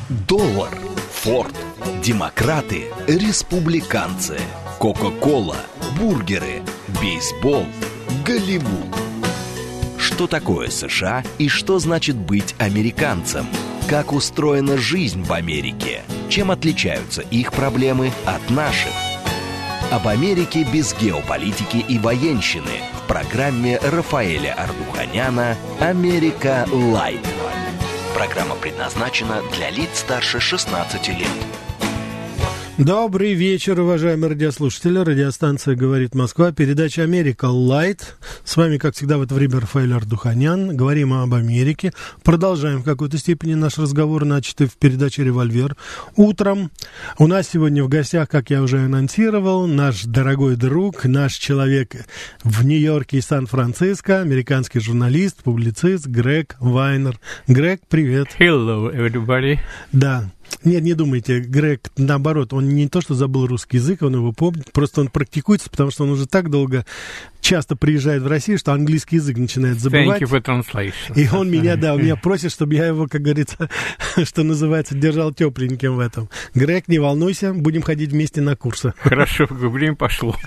Доллар, Форд, демократы, республиканцы, Кока-кола, бургеры, бейсбол, Голливуд. Что такое США и что значит быть американцем? Как устроена жизнь в Америке? Чем отличаются их проблемы от наших? Об Америке без геополитики и военщины в программе Рафаэля Ардуханяна «Америка Лайт». Программа предназначена для лиц старше 16 лет. Добрый вечер, уважаемые радиослушатели. Радиостанция «Говорит Москва», передача «Америка Лайт». С вами, как всегда, в это время Рафаэль Ардуханян. Говорим об Америке. Продолжаем в какой-то степени наш разговор, начатый в передаче «Револьвер». Утром у нас сегодня в гостях, как я уже анонсировал, наш дорогой друг, наш человек в Нью-Йорке и Сан-Франциско, американский журналист, публицист Грег Вайнер. Грег, привет. Hello, everybody. Да. Нет, не думайте, Грег, наоборот, он не то, что забыл русский язык, он его помнит, просто он практикуется, потому что он уже так долго, часто приезжает в Россию, что английский язык начинает забывать. Thank you for translation. И он меня просит, чтобы я его, как говорится, что называется, держал тепленьким в этом. Грег, не волнуйся, будем ходить вместе на курсы. Хорошо, время пошло.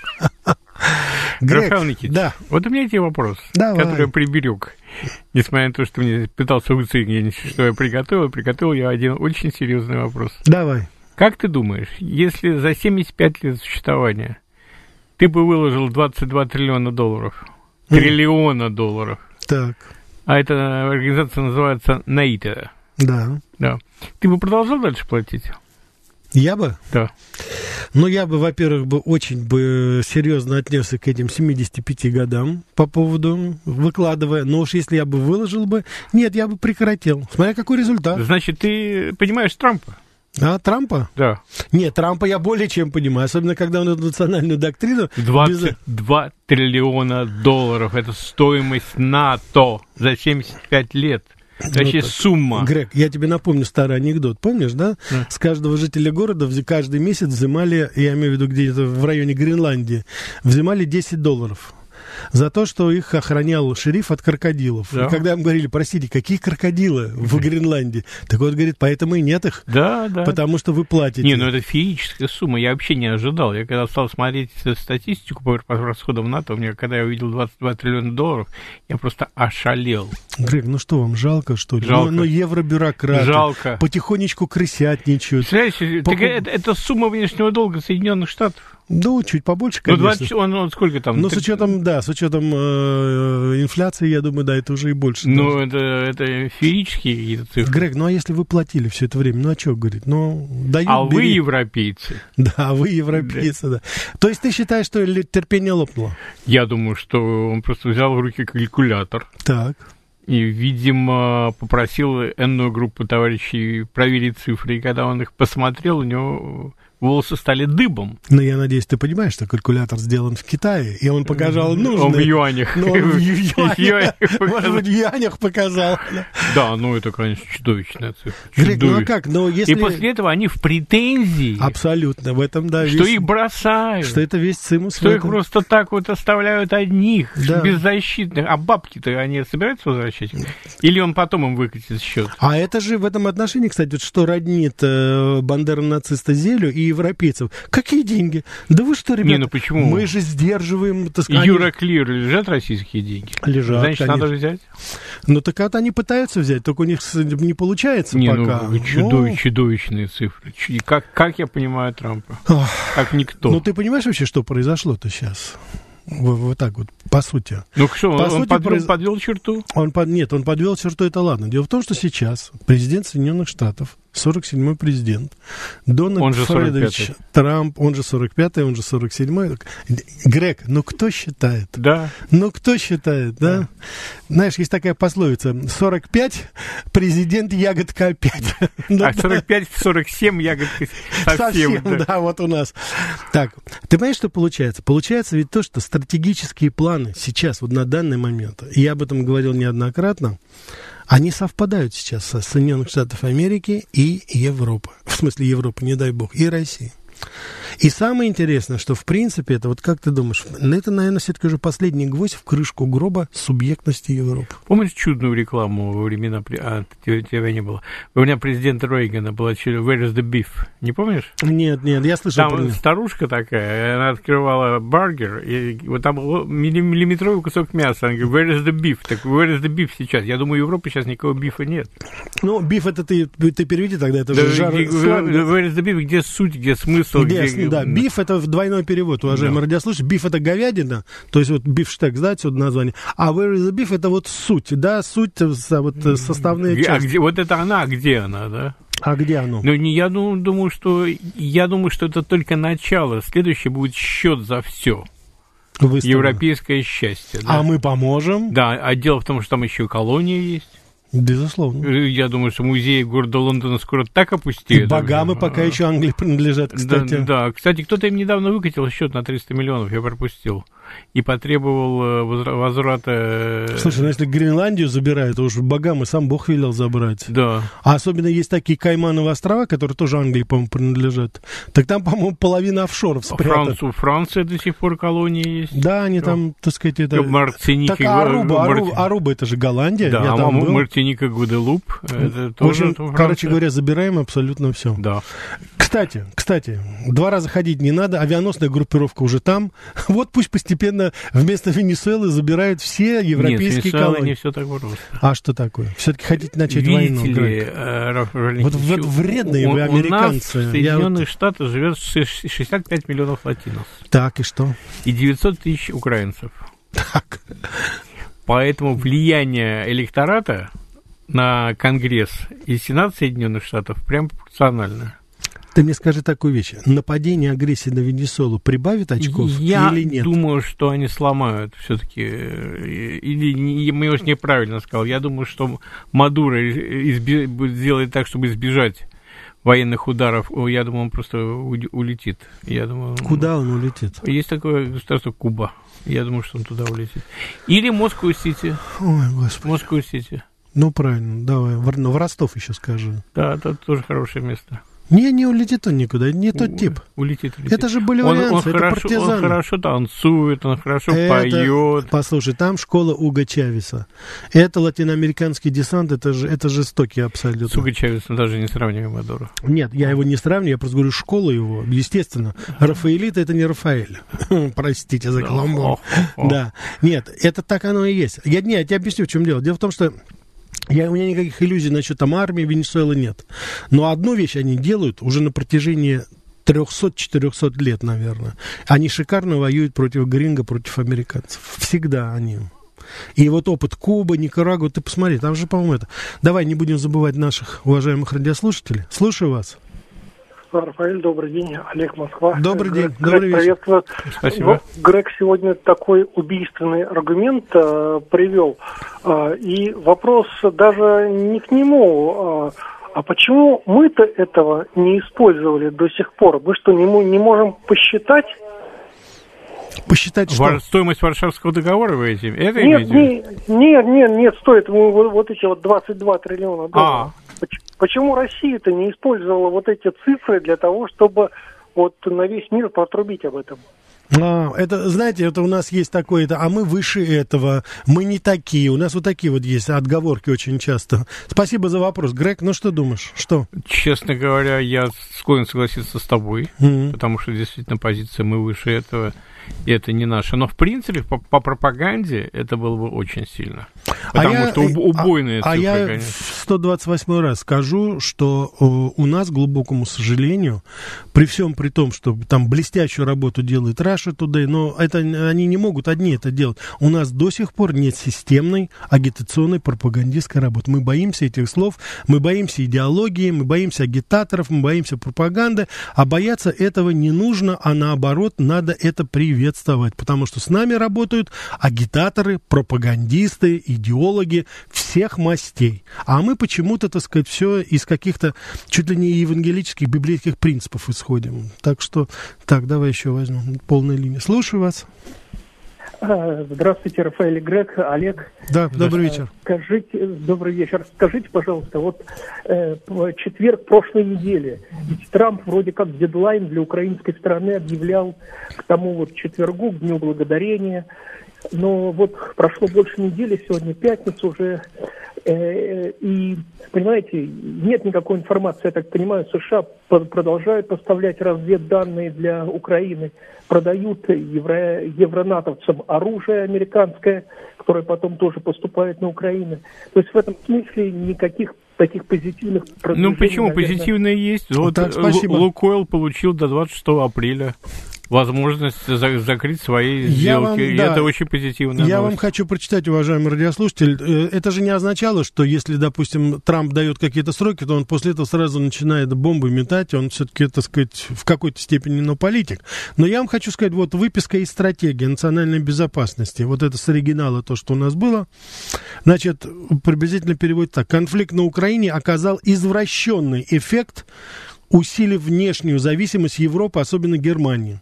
Грег, Рафаэль Никитич, да. Вот у меня есть вопрос, Давай. который я приберег. Несмотря на то, что мне пытался выцегнить, что я приготовил я один очень серьезный вопрос. Давай. Как ты думаешь, если за 75 лет существования ты бы выложил 22 триллиона долларов, триллиона долларов, Так. а эта организация называется НАИТа, Да. да, ты бы продолжал дальше платить? Я бы? Да. Ну, я бы, во-первых, очень серьезно отнесся к этим 75 годам по поводу выкладывая. Но уж если я бы выложил бы, нет, я бы прекратил. Смотря какой результат. Значит, ты понимаешь Трампа? А, Трампа? Да. Нет, Трампа я более чем понимаю. Особенно, когда он эту национальную доктрину... 22 триллиона долларов. Это стоимость НАТО за 75 лет. Вообще сумма. Грег, я тебе напомню старый анекдот. Помнишь, да? С каждого жителя города каждый месяц взимали, я имею в виду где-то в районе Гренландии, взимали $10 за то, что их охранял шериф от крокодилов. Да. И когда им говорили, простите, какие крокодилы в Гренландии? Так вот, говорит, поэтому и нет их. Да, да. Потому что вы платите. Не, ну это феерическая сумма. Я вообще не ожидал. Я когда стал смотреть статистику по расходам НАТО, когда я увидел 22 триллиона долларов, я просто ошалел. Грег, ну что вам, жалко, что ли? Жалко. Ну, евробюрократы. Жалко. Потихонечку крысятничают. Это сумма внешнего долга Соединенных Штатов. Ну, чуть побольше, конечно. Ну, он сколько там? Ну, с учетом инфляции, я думаю, да, это уже и больше. Ну, это феерические какие-то цифры. Грег, ну, а если вы платили все это время, ну, а что, говорит, ну, дают, А бери. вы европейцы. Да, вы европейцы, да. То есть ты считаешь, что терпение лопнуло? Я думаю, что он просто взял в руки калькулятор. Так. И, видимо, попросил энную группу товарищей проверить цифры. И когда он их посмотрел, у него волосы стали дыбом. Ну, я надеюсь, ты понимаешь, что калькулятор сделан в Китае, и он показал нужные... Он в юанях. Ну, он в юанях. Может быть, в юанях показал. Да, ну это, конечно, чудовищная цифра. Грег, ну а как? Ну, если... И после этого они в претензии. Абсолютно, в этом, да. Что их бросают. Что это весь цимус. Что их просто так вот оставляют одних, да. Беззащитных. А бабки-то они собираются возвращать? Или он потом им выкатит счет? А это же в этом отношении, кстати, вот что роднит бандера-нациста Зелю и европейцев. Какие деньги? Да вы что, ребята? Не, ну почему? Мы же сдерживаем, так сказать... Юроклир, лежат российские деньги? Лежат, значит, конечно. надо взять? Ну, так вот они пытаются взять, только у них не получается пока. Ну, чудовищные цифры. Как я понимаю Трампа? Как никто. Ну, ты понимаешь вообще, что произошло-то сейчас? Вот так вот, по сути. Ну что, он подвел черту? Нет, он подвел черту, это ладно. Дело в том, что сейчас президент Соединенных Штатов, 47-й президент, Дональд Фредович Трамп, он же 45-й, он же 47-й. Грег, ну кто считает? Да. Ну кто считает, да? Знаешь, есть такая пословица, 45, президент ягодка опять. А 45-47 ягодка совсем. Да, вот у нас. Так, ты понимаешь, что получается? Получается ведь то, что стратегические планы сейчас, вот на данный момент, и я об этом говорил неоднократно, они совпадают сейчас со Соединенных Штатов Америки и Европы. В смысле Европы, не дай бог, и России. И самое интересное, что, в принципе, это вот как ты думаешь, это, наверное, все-таки уже последний гвоздь в крышку гроба субъектности Европы. Помнишь чудную рекламу во времена... тебя не было. Во времена президента Рейгана была «Where is the beef»? Не помнишь? Нет, я слышал. Там старушка такая, она открывала бургер, и вот там был миллиметровый кусок мяса. Она говорит, where is the beef? Так, where is the beef сейчас? Я думаю, в Европе сейчас никакого бифа нет. Ну, биф это ты переведи тогда, это же жар... Where is the beef? Где суть, где смысл? Да, биф это двойной перевод, уважаемые радиослушатели. Биф это говядина, то есть вот бифштекс, да, отсюда название. А where is the beef это вот суть, да, суть, вот составные части. Где, вот это она, где она, да? А где оно? Ну, я думаю, что это только начало. Следующее будет счет за все. Европейское счастье. Да? А мы поможем? Да, а дело в том, что там еще и колония есть. Безусловно. Я думаю, что музеи города Лондона скоро так опустеют. Багамы пока еще Англии принадлежат, кстати. Да, кстати, кто-то им недавно выкатил счет на 300 миллионов, я пропустил. И потребовал возврата... Слушай, ну если Гренландию забирают, то уж Багамы сам Бог велел забрать. Да. А особенно есть такие Каймановые острова, которые тоже Англии, по-моему, принадлежат. Так там, по-моему, половина офшоров спрятана. Франция до сих пор колонии есть. Да, они там, так сказать, это... Мартиника. Так, Аруба, это же Голландия. Да, Мартиника, Гваделуп. В общем, короче говоря, забираем абсолютно все. Да. Кстати, 2 раза ходить не надо, авианосная группировка уже там. Вот пусть постепенно вместо Венесуэлы забирают все европейские колонии. Не все так просто. А что такое? Все-таки хотите начать войну? Вот вредные вы американцы. У нас в Соединенных Штатах живет 65 миллионов латинос. Так, и что? И 900 тысяч украинцев. Так. Поэтому влияние электората на Конгресс и Сенат Соединенных Штатов прям пропорционально. Ты мне скажи такую вещь. Нападение, агрессии на Венесуэлу прибавит очков или нет? Я думаю, что они сломают все-таки. Или, может, неправильно сказал. Я думаю, что Мадуро сделает так, чтобы избежать военных ударов. Я думаю, он просто улетит. Куда он улетит? Есть такое государство Куба. Я думаю, что он туда улетит. Или Москва-Сити. Ой, Господи. Москва-Сити. Ну, правильно, давай. В Ростов еще скажи. Да, это тоже хорошее место. Не улетит он никуда, не тот тип. Улетит. Это же боливарианцы, это партизаны. Он хорошо танцует, он хорошо поет. Послушай, там школа Уго Чавеса. Это латиноамериканский десант, это жестокий абсолютно. С Уго Чавесом даже не сравниваем Мадуро. Нет, я его не сравниваю, я просто говорю, школа его, естественно. Рафаэлита это не Рафаэль. Простите за каламбур. Да. Нет, это так оно и есть. Я тебе объясню, в чем дело. Дело в том, что у меня никаких иллюзий насчет там армии Венесуэлы нет. Но одну вещь они делают уже на протяжении 300-400 лет, наверное. Они шикарно воюют против гринго, против американцев. Всегда они. И вот опыт Кубы, Никарагуа, ты посмотри, там же, по-моему, это... Давай не будем забывать наших уважаемых радиослушателей. Слушаю вас. Рафаэль, добрый день. Олег, Москва. Добрый день. Добрый вечер. Приветствую. Спасибо. Грег сегодня такой убийственный аргумент привел. И вопрос даже не к нему, а почему мы-то этого не использовали до сих пор? Мы что, не можем посчитать? Посчитать что? Стоимость Варшавского договора вы этим? Это Нет, стоит вот эти вот 22 триллиона долларов. Почему Россия-то не использовала вот эти цифры для того, чтобы вот на весь мир протрубить об этом? Это, знаете, это у нас есть такое-то, а мы выше этого, мы не такие. У нас вот такие вот есть отговорки очень часто. Спасибо за вопрос. Грег, ну что думаешь? Что? Честно говоря, я склонен согласиться с тобой, потому что действительно позиция «мы выше этого», и это не наша. Но, в принципе, по пропаганде это было бы очень сильно. Потому что убойные цифры, я конечно. в 128 раз скажу, что у нас, к глубокому сожалению, при всем при том, что там блестящую работу делает Russia Today, но это, они не могут одни это делать. У нас до сих пор нет системной агитационной пропагандистской работы. Мы боимся этих слов, мы боимся идеологии, мы боимся агитаторов, мы боимся пропаганды, а бояться этого не нужно, а наоборот, надо это приветствовать, потому что с нами работают агитаторы, пропагандисты, идеологи всех мастей. А мы почему-то, так сказать, все из каких-то чуть ли не евангелических, библейских принципов исходим. Так что, давай еще возьмем полную линию. Слушаю вас. Здравствуйте, Рафаэль и Грег, Олег. Да, добрый вечер. Добрый вечер. Скажите, пожалуйста, вот в четверг прошлой недели, ведь Трамп вроде как дедлайн для украинской стороны объявлял к тому вот четвергу, к Дню Благодарения. Но вот прошло больше недели, сегодня пятница уже, и, понимаете, нет никакой информации, я так понимаю, США продолжают поставлять разведданные для Украины, продают евронатовцам оружие американское, которое потом тоже поступает на Украину. То есть в этом смысле никаких таких позитивных продвижений... Ну почему? Наверное... Позитивное есть. Вот так, спасибо. Лукойл получил до 26 апреля возможность закрыть свои сделки. И это очень позитивно. Я вам хочу прочитать, уважаемый радиослушатель. Это же не означало, что если, допустим, Трамп дает какие-то сроки, то он после этого сразу начинает бомбы метать. Он все-таки, так сказать, в какой-то степени, но политик. Но я вам хочу сказать, вот выписка из стратегии национальной безопасности. Вот это с оригинала то, что у нас было. Значит, приблизительно переводится так. Конфликт на Украине оказал извращенный эффект, усилив внешнюю зависимость Европы, особенно Германии.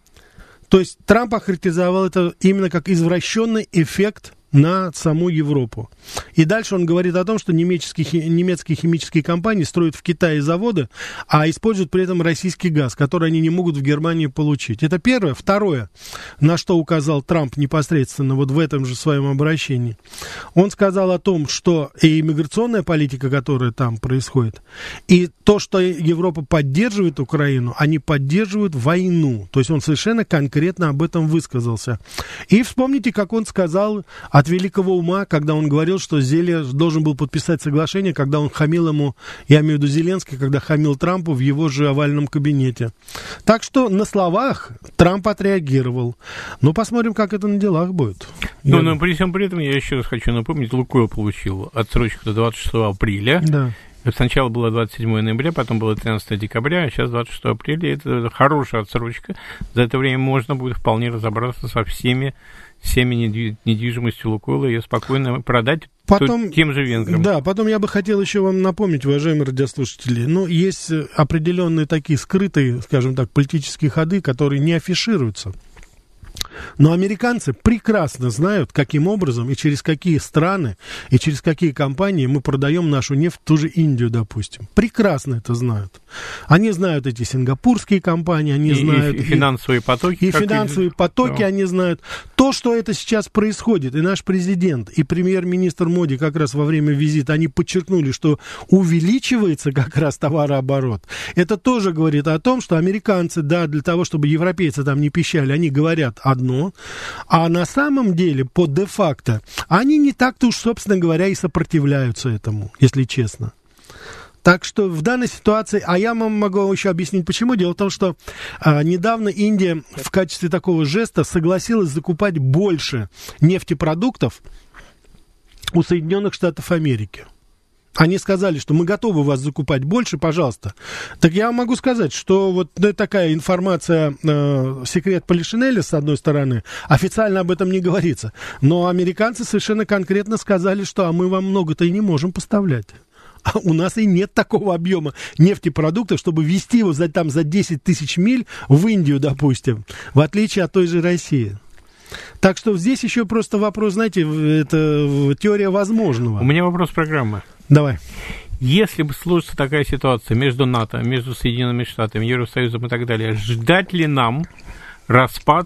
То есть Трамп охарактеризовал это именно как извращенный эффект на саму Европу. И дальше он говорит о том, что немецкие химические компании строят в Китае заводы, а используют при этом российский газ, который они не могут в Германии получить. Это первое. Второе, на что указал Трамп непосредственно вот в этом же своем обращении. Он сказал о том, что и иммиграционная политика, которая там происходит, и то, что Европа поддерживает Украину, они поддерживают войну. То есть он совершенно конкретно об этом высказался. И вспомните, как он сказал от великого ума, когда он говорил, что Зеле должен был подписать соглашение, когда он хамил ему, я имею в виду Зеленский, когда хамил Трампу в его же овальном кабинете. Так что на словах Трамп отреагировал. Но посмотрим, как это на делах будет. Но при всем при этом я еще раз хочу напомнить, Лукойл получил отсрочку до 26 апреля. Да. Сначала было 27 ноября, потом было 13 декабря, а сейчас 26 апреля. Это хорошая отсрочка. За это время можно будет вполне разобраться со всеми недвижимостью Лукойла, ее спокойно продать тем же венграм. Да, потом я бы хотел еще вам напомнить, уважаемые радиослушатели, есть определенные такие скрытые, скажем так, политические ходы, которые не афишируются. Но американцы прекрасно знают, каким образом и через какие страны, и через какие компании мы продаем нашу нефть в ту же Индию, допустим. Прекрасно это знают. Они знают эти сингапурские компании, они знают... И финансовые потоки. И финансовые потоки, да. Они знают. То, что это сейчас происходит, и наш президент, и премьер-министр Моди как раз во время визита, они подчеркнули, что увеличивается как раз товарооборот. Это тоже говорит о том, что американцы, да, для того, чтобы европейцы там не пищали, они говорят одно, а на самом деле, по де-факто, они не так-то уж, собственно говоря, и сопротивляются этому, если честно. Так что в данной ситуации, а я вам могу еще объяснить почему. Дело в том, что недавно Индия в качестве такого жеста согласилась закупать больше нефтепродуктов у Соединенных Штатов Америки. Они сказали, что мы готовы вас закупать больше, пожалуйста. Так я могу сказать, что вот такая информация, секрет Полишинеля, с одной стороны, официально об этом не говорится. Но американцы совершенно конкретно сказали, что а мы вам много-то и не можем поставлять. А у нас и нет такого объема нефтепродуктов, чтобы везти его за 10 тысяч миль в Индию, допустим, в отличие от той же России. Так что здесь еще просто вопрос, знаете, это теория возможного. У меня вопрос программы. Давай. Если бы сложится такая ситуация между НАТО, между Соединенными Штатами, Евросоюзом и так далее, ждать ли нам распад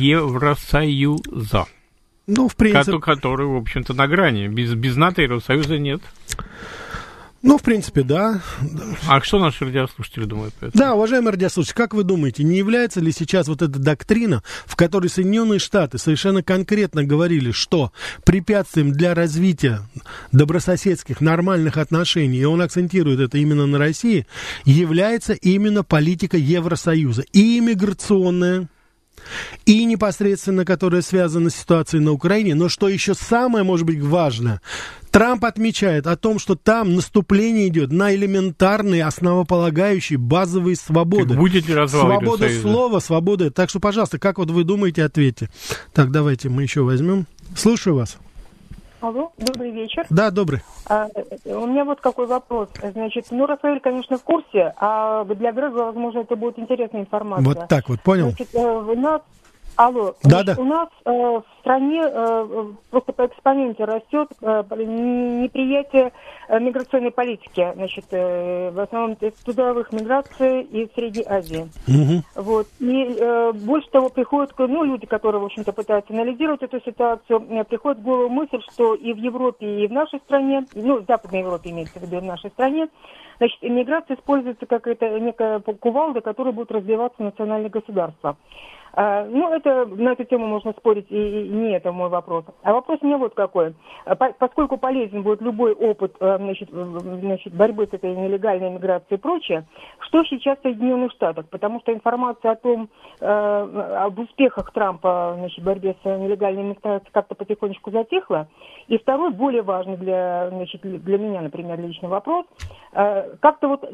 Евросоюза? Ну, в принципе... Который, в общем-то, на грани. Без НАТО Евросоюза нет. Ну, в принципе, да. А что наши радиослушатели думают по этому? Да, уважаемые радиослушатели, как вы думаете, не является ли сейчас вот эта доктрина, в которой Соединенные Штаты совершенно конкретно говорили, что препятствием для развития добрососедских нормальных отношений, и он акцентирует это именно на России, является именно политика Евросоюза, и иммиграционная, и непосредственно, которая связана с ситуацией на Украине, но что еще самое, может быть, важное, Трамп отмечает о том, что там наступление идет на элементарные, основополагающие, базовые свободы. Так будет ли развал свобода Евросоюза? Слова, свобода. Так что, пожалуйста, как вот вы думаете, ответьте. Так, давайте мы еще возьмем. Слушаю вас. Алло, добрый вечер. Да, добрый. У меня вот какой вопрос. Значит, Рафаэль, конечно, в курсе, а для Грега, возможно, это будет интересная информация. Вот так вот, понял. Значит, у нас Алло, Да. у нас в стране просто по экспоненте растет неприятие миграционной политики, значит, в основном трудовых миграций из Средней Азии. Угу. Вот. И больше того, приходят, люди, которые, в общем-то, пытаются анализировать эту ситуацию, приходит в голову мысль, что и в Европе, и в нашей стране, в Западной Европе имеется в виду, и в нашей стране, значит, иммиграция используется как некая кувалда, которая будет развиваться в национальное государство. Это на эту тему можно спорить, и не это мой вопрос. А вопрос у меня вот какой. Поскольку полезен будет любой опыт значит, борьбы с этой нелегальной миграцией и прочее, что сейчас в Соединенных Штатах? Потому что информация о том, об успехах Трампа в борьбе с нелегальной миграцией как-то потихонечку затихла. И второй, более важный для меня, например, личный вопрос. Как-то вот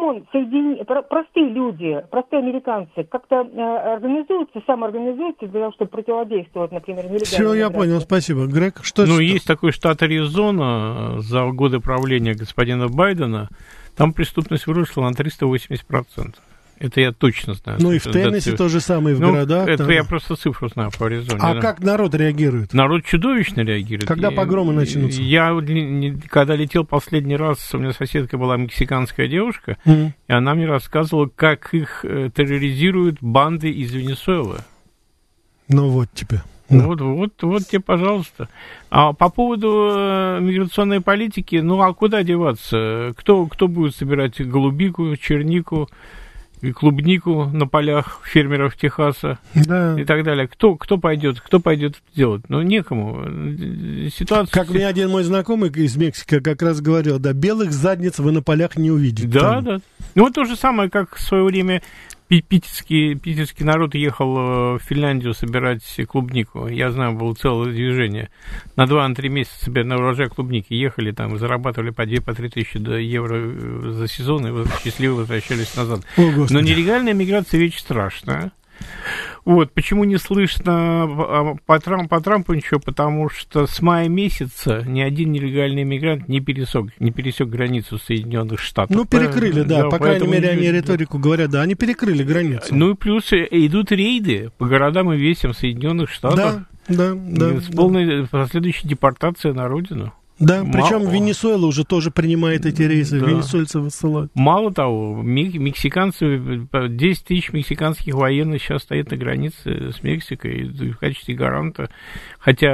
простые люди, простые американцы как-то самоорганизуются для того, чтобы противодействовать, например, нелегальной миграции. Все, я понял, спасибо. Грег, что? Есть такой штат Аризона за годы правления господина Байдена, там преступность выросла на 380%. Это я точно знаю. И в Теннесси то же самое, в городах. Это я просто цифру знаю по Аризоне. А как народ реагирует? Народ чудовищно реагирует. Когда погромы начнутся? Я, когда летел последний раз, у меня соседка была мексиканская девушка, и она мне рассказывала, как их терроризируют банды из Венесуэлы. Вот тебе. Вот тебе, пожалуйста. А по поводу миграционной политики, а куда деваться? Кто будет собирать голубику, чернику и клубнику на полях фермеров Техаса и так далее? Кто пойдет делать? Некому. Ситуация... Как мне один мой знакомый из Мексики как раз говорил, белых задниц вы на полях не увидите. Да. То же самое, как в свое время питерский народ ехал в Финляндию собирать клубнику. Я знаю, было целое движение. На 2-3 месяца на урожай клубники ехали, там зарабатывали по 2-3 тысячи евро за сезон и счастливо возвращались назад. Но нелегальная миграция вещь страшная. Почему не слышно по Трампу ничего? Потому что с мая месяца ни один нелегальный иммигрант не пересек границу Соединенных Штатов. Перекрыли, по крайней мере, они риторику говорят, они перекрыли границу. И плюс идут рейды по городам и весям Соединенных Штатов. Да. С полной последующей депортацией на родину. Да, причем Венесуэла уже тоже принимает эти рейсы, венесуэльцы высылают. Мало того, мексиканцы, 10 тысяч мексиканских военных сейчас стоят на границе с Мексикой в качестве гаранта, хотя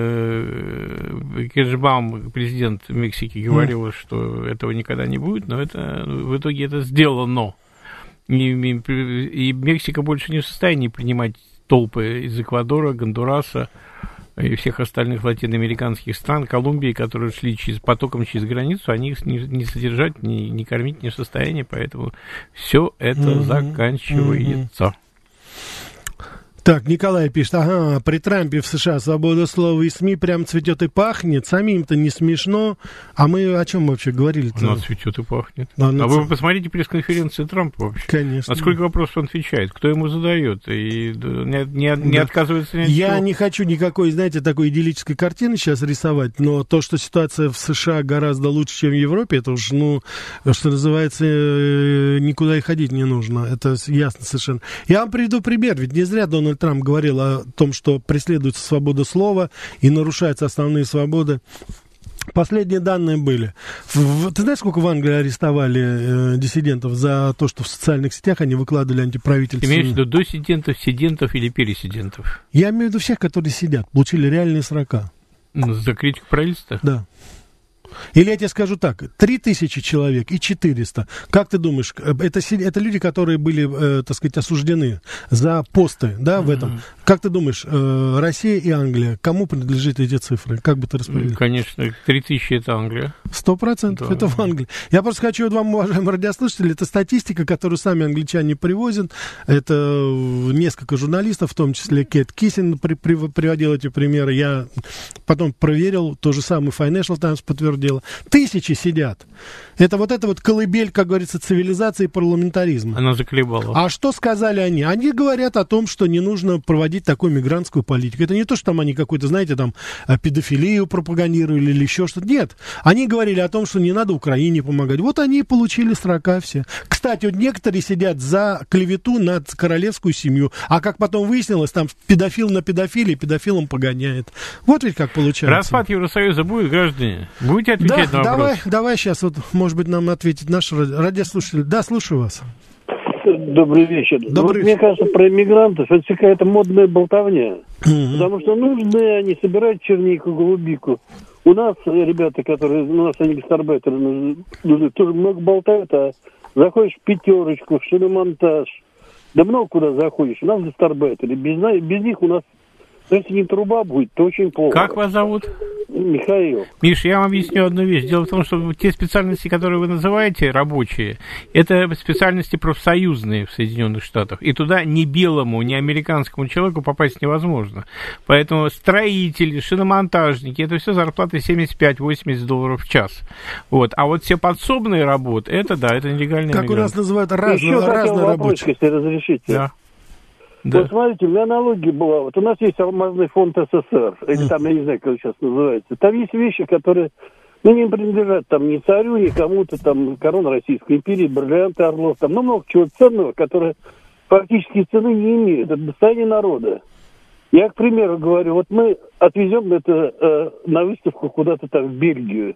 Киршбаум, президент Мексики, говорил, что этого никогда не будет, но в итоге это сделано. И Мексика больше не в состоянии принимать толпы из Эквадора, Гондураса и всех остальных латиноамериканских стран, Колумбии, которые шли потоком через границу, они их не содержать, не кормить не в состоянии, поэтому все это заканчивается. Так, Николай пишет, при Трампе в США свобода слова и СМИ прям цветет и пахнет, самим-то не смешно, а мы о чем вообще говорили-то? Она цветет и пахнет. Вы посмотрите пресс-конференции Трампа вообще. Конечно. А сколько вопросов он отвечает, кто ему задает, и не отказывается ни от чего. Я не хочу никакой, такой идиллической картины сейчас рисовать, но то, что ситуация в США гораздо лучше, чем в Европе, это уж, что называется, никуда и ходить не нужно, это ясно совершенно. Я вам приведу пример, ведь не зря Дональд Трамп говорил о том, что преследуется свобода слова и нарушаются основные свободы. Последние данные были. Ты знаешь, сколько в Англии арестовали диссидентов за то, что в социальных сетях они выкладывали антиправительственные... Ты имеешь в виду диссидентов, сидентов или пересидентов? Я имею в виду всех, которые сидят, получили реальные срока. За критику правительства? Да. Или я тебе скажу так, 3000 человек и 400. Как ты думаешь, это люди, которые были, так сказать, осуждены за посты, в этом. Как ты думаешь, Россия и Англия, кому принадлежат эти цифры? Как бы ты распределил? Конечно, 3000 это Англия. 100% это в Англии. Я просто хочу вам, уважаемые радиослушатели, это статистика, которую сами англичане привозят. Это несколько журналистов, в том числе Кэт Киссин приводил эти примеры. Я потом проверил, то же самое Financial Times подтвердил. дело. Тысячи сидят. Это вот колыбель, как говорится, цивилизации и парламентаризма. Она заколебала. А что сказали они? Они говорят о том, что не нужно проводить такую мигрантскую политику. Это не то, что там они какую-то, знаете, там педофилию пропагандировали или еще что-то. Нет. Они говорили о том, что не надо Украине помогать. Вот они и получили строка все. Кстати, вот некоторые сидят за клевету над королевскую семью. А как потом выяснилось, там педофил на педофиле, педофилом погоняет. Вот ведь как получается. Распад Евросоюза будет, граждане? Будете отвечать на вопрос? Давай сейчас, вот, может быть, нам ответит наш радиослушатель. Да, слушаю вас. Добрый вечер. Мне кажется, про иммигрантов это какая-то модная болтовня. Потому что нужны они собирать чернику, голубику. У нас ребята, которые, у нас они гастарбайтеры нужны, тоже много болтают, а заходишь в пятерочку, в шиномонтаж. Да много куда заходишь. У нас гастарбайтеры. Без них у нас, если не труба будет, то очень плохо. Как вас зовут? Михаил. Миш, я вам объясню одну вещь. Дело в том, что те специальности, которые вы называете, рабочие, это специальности профсоюзные в Соединенных Штатах. И туда ни белому, ни американскому человеку попасть невозможно. Поэтому строители, шиномонтажники, это все зарплаты $75-80 в час. Вот. А вот все подсобные работы, это да, это нелегальные мигранты. Как у нас называют разные рабочие. Если разрешите. Да. Да. Вот смотрите, у меня аналогия была. Вот у нас есть алмазный фонд СССР, или там, я не знаю, как он сейчас называется. Там есть вещи, которые, не принадлежат там ни царю, ни кому-то, там, корона Российской империи, бриллианты Орлов, там, много чего ценного, которое фактически цены не имеет. Это достояние народа. Я, к примеру, говорю, вот мы отвезем это на выставку куда-то там в Бельгию.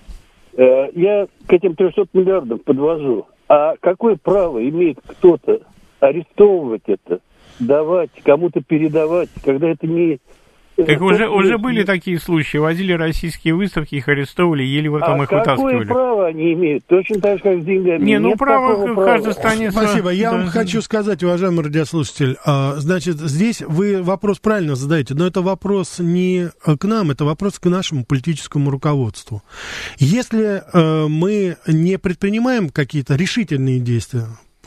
Я к этим 300 миллиардам подвожу. А какое право имеет кто-то арестовывать это? Давать, кому-то передавать, когда это не... Так уже были такие случаи. Возили российские выставки, их арестовывали, еле вот там их вытаскивали. Какое право они имеют? Точно так же, как с деньгами. Право в каждой стране... Спасибо. Я вам хочу сказать, уважаемый радиослушатель, значит, здесь вы вопрос правильно задаете, но это вопрос не к нам, это вопрос к нашему политическому руководству. Если мы не предпринимаем какие-то решительные действия,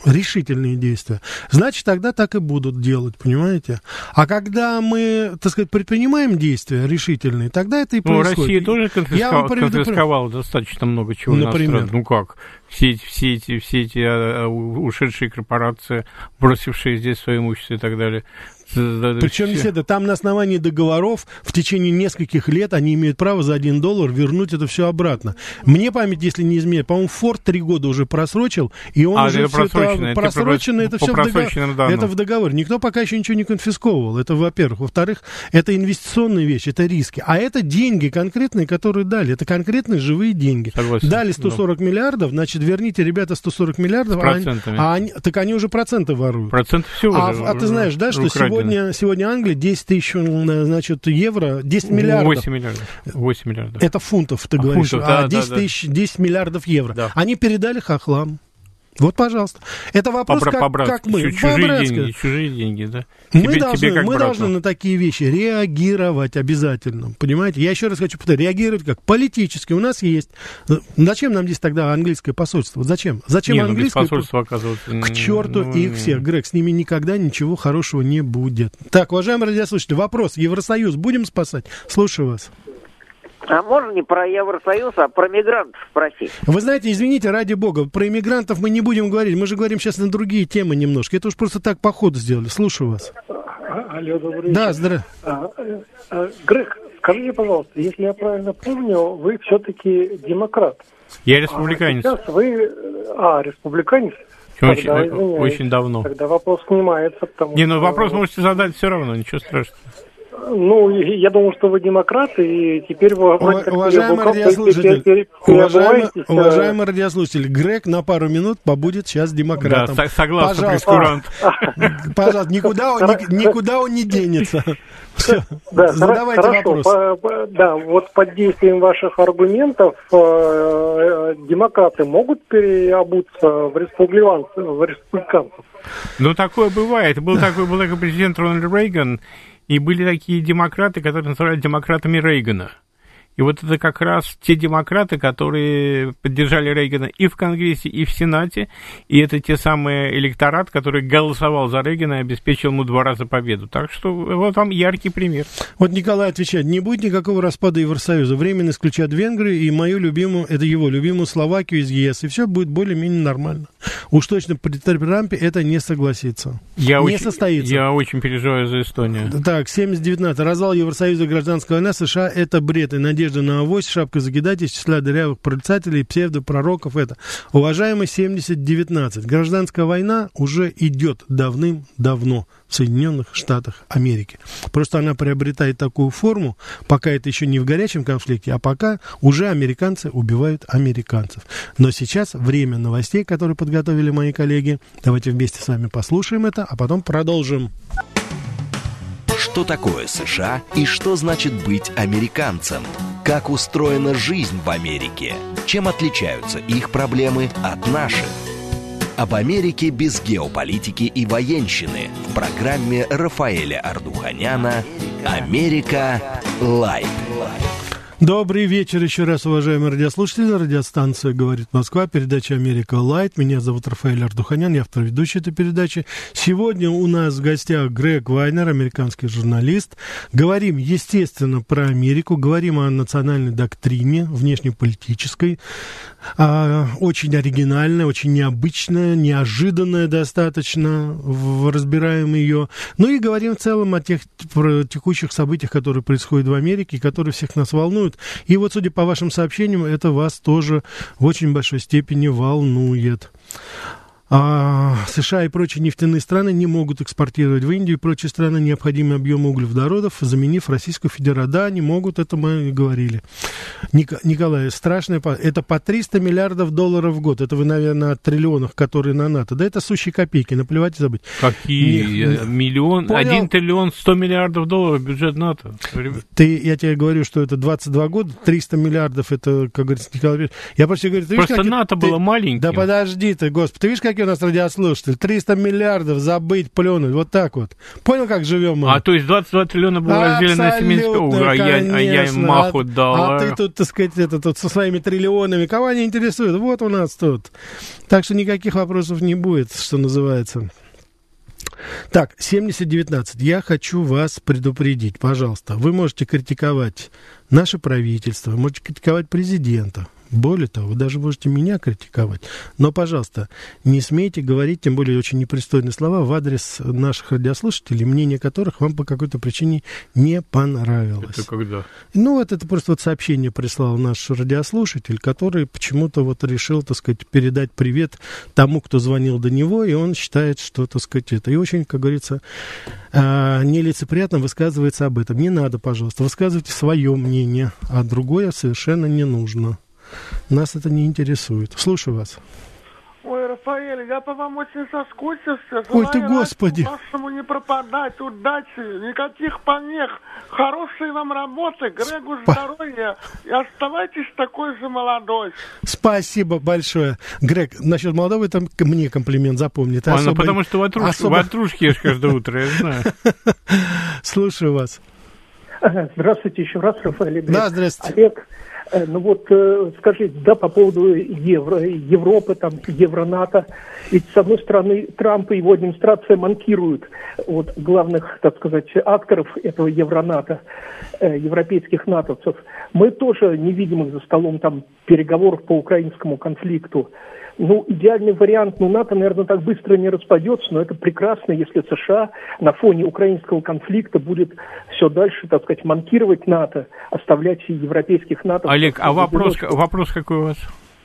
значит, тогда так и будут делать, понимаете? А когда мы, так сказать, предпринимаем действия решительные, тогда это и происходит. Россия тоже конфисковала достаточно много чего. Например? Все эти ушедшие корпорации, бросившие здесь свое имущество и так далее. Причем не это, там на основании договоров в течение нескольких лет они имеют право за $1 вернуть это все обратно. Мне память, если не изменяет, по-моему, Форд 3 года уже просрочил, и он уже все просрочено, это все в договоре. Никто пока еще ничего не конфисковывал. Это, во-первых. Во-вторых, это инвестиционные вещи, это риски. А это деньги конкретные, которые дали. Это конкретные живые деньги. Согласен. Дали 140 миллиардов, значит, верните, ребята, 140 миллиардов, так они уже проценты воруют. Проценты все А ты знаешь, да, что сегодня Англия 10 тысяч, значит, евро, 10 миллиардов. 8 миллиардов. Это фунтов, ты говоришь. 10 миллиардов евро. Да. Они передали хохлам. Вот, пожалуйста. Это вопрос, как мы. Чужие деньги, да. Мы должны на такие вещи реагировать обязательно. Понимаете? Я еще раз хочу повторить. Реагировать как? Политически. У нас есть. Зачем нам здесь тогда английское посольство? Зачем? Зачем английское посольство оказывается? К черту их всех. Грег, с ними никогда ничего хорошего не будет. Так, уважаемые радиослушатели, вопрос. Евросоюз будем спасать? Слушаю вас. А можно не про Евросоюз, а про мигрантов спросить? Вы знаете, извините, ради бога, про иммигрантов мы не будем говорить. Мы же говорим сейчас на другие темы немножко. Это уж просто так по ходу сделали. Слушаю вас. Алло, добрый вечер. Да, здравствуйте. Грег, скажите, пожалуйста, если я правильно помню, вы все-таки демократ. Я республиканец. Сейчас вы... республиканец? Очень давно. Тогда вопрос снимается, потому что... вопрос можете задать все равно, ничего страшного. Я думал, что вы демократ, и теперь вы... Уважаемый радиослушатель, Грег на пару минут побудет сейчас демократом. Да, согласен, прескурант. Пожалуйста, никуда он не денется. Все, задавайте вопрос. Да, вот под действием ваших аргументов демократы могут переобуться в республиканцев? Такое бывает. Был такой президент Рональд Рейган, и были такие демократы, которые называли демократами Рейгана. И вот это как раз те демократы, которые поддержали Рейгана и в Конгрессе, и в Сенате, и это те самые электорат, который голосовал за Рейгана и обеспечил ему 2 раза победу. Так что вот вам яркий пример. Вот Николай отвечает: не будет никакого распада Евросоюза. Временно исключат Венгрию и мою любимую, это его любимую Словакию из ЕС, и все будет более-менее нормально. Уж точно при Трампе это не согласится. Не состоится. Я очень переживаю за Эстонию. Так, 70-19. Развал Евросоюза и гражданская война США – это бред. И надежда на авось, шапка закидать из числа дырявых прорицателей, псевдопророков – это. Уважаемый 70-19. Гражданская война уже идет давным-давно в Соединенных Штатах Америки. Просто она приобретает такую форму, пока это еще не в горячем конфликте, а пока уже американцы убивают американцев. Но сейчас время новостей, которые подготовили мои коллеги. Давайте вместе с вами послушаем это, а потом продолжим. Что такое США и что значит быть американцем? Как устроена жизнь в Америке? Чем отличаются их проблемы от наших? Об Америке без геополитики и военщины в программе Рафаэля Ардуханяна «Америка Лайт». Добрый вечер еще раз, уважаемые радиослушатели. Радиостанция «Говорит Москва», передача «Америка Лайт». Меня зовут Рафаэль Ардуханян, я автор ведущей этой передачи. Сегодня у нас в гостях Грег Вайнер, американский журналист. Говорим, естественно, про Америку, говорим о национальной доктрине, внешнеполитической. Очень оригинальная, очень необычная, неожиданная достаточно, разбираем ее. Ну и говорим в целом о тех текущих событиях, которые происходят в Америке, которые всех нас волнуют. И вот, судя по вашим сообщениям, это вас тоже в очень большой степени волнует. США и прочие нефтяные страны не могут экспортировать в Индию и прочие страны необходимый объем углеводородов, заменив Российскую Федерацию. Да, не могут, это мы и говорили. Николай, страшное, это по 300 миллиардов долларов в год. Это вы, наверное, о триллионах, которые на НАТО. Да это сущие копейки, наплевать и забыть. Какие? Миллион? 1 триллион 100 миллиардов долларов бюджет НАТО. Я тебе говорю, что это 22 года, 300 миллиардов, это, как говорится, Николай. Я просто говорю, ты видишь, просто НАТО было маленьким. Да подожди ты, господи, ты видишь, какие у нас радиослушатели? 300 миллиардов забыть, плюнуть, вот так вот. Понял, как живем мы? То есть 22 триллиона было разделено на Семенского? Я им маху дал. Ты тут, так сказать, тут со своими триллионами. Кого они интересуют? Вот у нас тут. Так что никаких вопросов не будет, что называется. Так, 70-19. Я хочу вас предупредить, пожалуйста. Вы можете критиковать наше правительство, можете критиковать президента. Более того, вы даже можете меня критиковать. Но, пожалуйста, не смейте говорить, тем более очень непристойные слова, в адрес наших радиослушателей, мнение которых вам по какой-то причине не понравилось. Это когда? Ну, вот это просто вот сообщение прислал наш радиослушатель, который почему-то вот решил, так сказать, передать привет тому, кто звонил до него, и он считает, что, так сказать, это. И очень, как говорится, нелицеприятно высказывается об этом. Не надо, пожалуйста, высказывайте свое мнение, а другое совершенно не нужно. Нас это не интересует. Слушаю вас. Ой, Рафаэль, я по вам очень соскучился. Ой, ты, Господи. Вашему не пропадать, удачи, никаких помех. Хорошей вам работы, Грегу здоровья. И оставайтесь такой же молодой. Спасибо большое. Грег, насчет молодого, это мне комплимент, запомни. Потому что ватрушки ешь каждое утро, я знаю. Слушаю вас. Здравствуйте еще раз, Рафаэль. Да, здравствуйте. Олег. Ну вот, скажите, да, по поводу Европы, там, Евро-НАТО. Ведь, с одной стороны, Трамп и его администрация монтируют вот главных, так сказать, акторов этого Евро-НАТО, европейских натовцев. Мы тоже не видим их за столом там переговоров по украинскому конфликту. Ну, идеальный вариант, НАТО, наверное, так быстро не распадется, но это прекрасно, если США на фоне украинского конфликта будет все дальше, так сказать, монтировать НАТО, оставлять европейских НАТО. Олег, а вопрос какой у вас?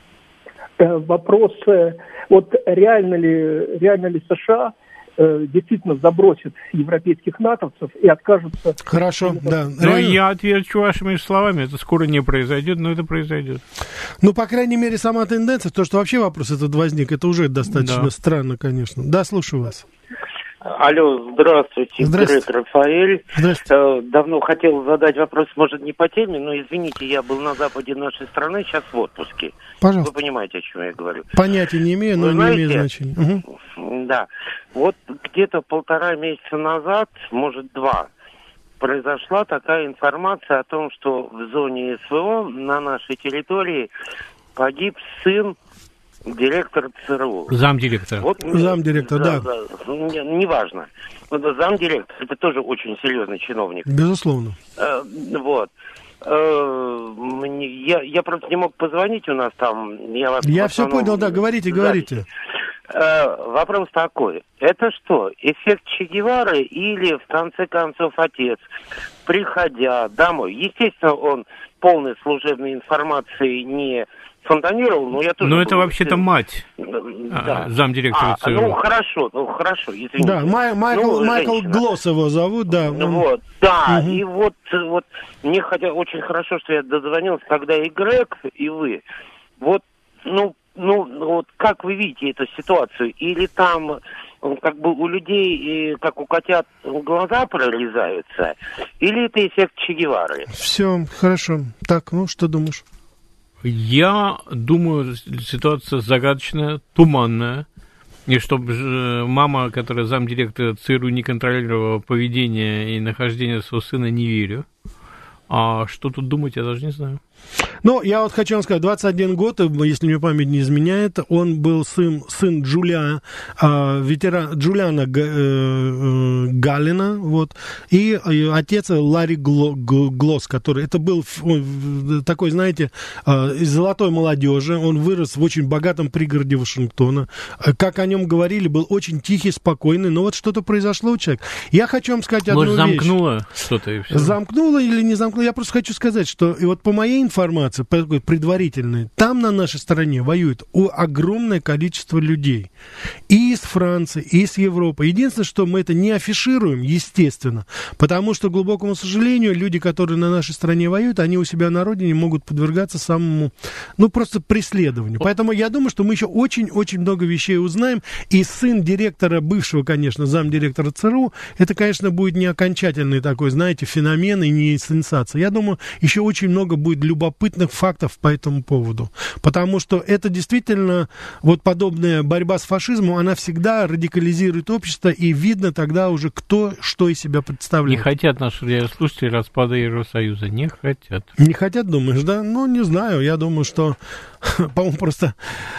Вопрос, вот реально ли США действительно забросит европейских натовцев и откажутся... Хорошо, да. Но я отвечу вашими словами, это скоро не произойдет, но это произойдет. Ну, по крайней мере, сама тенденция, то, что вообще вопрос этот возник, это уже достаточно странно, конечно. Да, слушаю вас. Алло, здравствуйте, Грег Рафаэль. Здравствуйте. Давно хотел задать вопрос, может, не по теме, но, извините, я был на западе нашей страны, сейчас в отпуске. Пожалуйста. Вы понимаете, о чем я говорю. Понятия не имею, но не имеет значения. Да. Вот где-то 1,5 месяца назад, может, 2, произошла такая информация о том, что в зоне СВО на нашей территории погиб сын директора ЦРУ. Замдиректора. Вот, замдиректора, да. Неважно. Замдиректор, это тоже очень серьезный чиновник. Безусловно. Вот. Я просто не мог позвонить, у нас там... Я все понял, да, говорите. Вопрос такой. Это что, эффект Че Гевары или, в конце концов, отец, приходя домой, естественно, он полной служебной информации не фонтанировал, но я тоже... Но это вообще-то мать замдиректора ЦРУ. Хорошо, извините. Да, Майкл Глосс его зовут, да. Вот, да, и вот мне очень хорошо, что я дозвонился, когда и Грег, и вы. Вот, вот как вы видите эту ситуацию? Или там как бы у людей, как у котят, глаза прорезаются? Или это эффект Че Гевары? Все, хорошо. Так, что думаешь? Я думаю, ситуация загадочная, туманная. И чтобы мама, которая замдиректора ЦРУ, не контролировала поведение и нахождение своего сына, не верю. А что тут думать, я даже не знаю. Я вот хочу вам сказать, 21 год, если мне память не изменяет, он был сын Джулиана Галлина, вот, и отец Ларри Глосс, который, это был такой, знаете, из золотой молодежи, он вырос в очень богатом пригороде Вашингтона, как о нем говорили, был очень тихий, спокойный, но вот что-то произошло у человека. Я хочу вам сказать одну вещь. Замкнуло что-то и все. Замкнуло или не замкнуло, я просто хочу сказать, что и вот по моей информации, предварительной, там на нашей стороне воюет огромное количество людей. И из Франции, и из Европы. Единственное, что мы это не афишируем, естественно, потому что, к глубокому сожалению, люди, которые на нашей стороне воюют, они у себя на родине могут подвергаться самому, просто преследованию. Поэтому я думаю, что мы еще очень-очень много вещей узнаем. И сын директора, бывшего, конечно, замдиректора ЦРУ, это, конечно, будет не окончательный такой, знаете, феномен и не сенсация. Я думаю, еще очень много будет любопытных фактов по этому поводу. Потому что это действительно, вот подобная борьба с фашизмом, она всегда радикализирует общество, и видно тогда уже, кто что из себя представляет. Не хотят наши радиослушатели распада Евросоюза. Не хотят. Не хотят, думаешь, да? Не знаю. Я думаю, что, по-моему, просто...